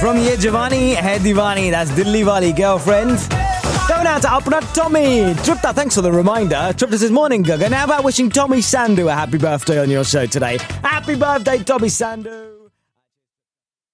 from Ye Jawani Hai Diwani. That's Dilli Wali Girlfriend. Going out to Apna Tommy. Tripta, thanks for the reminder. Tripta says, morning, Gagan. How about wishing Tommy Sandu a happy birthday on your show today? Happy birthday, Tommy Sandu.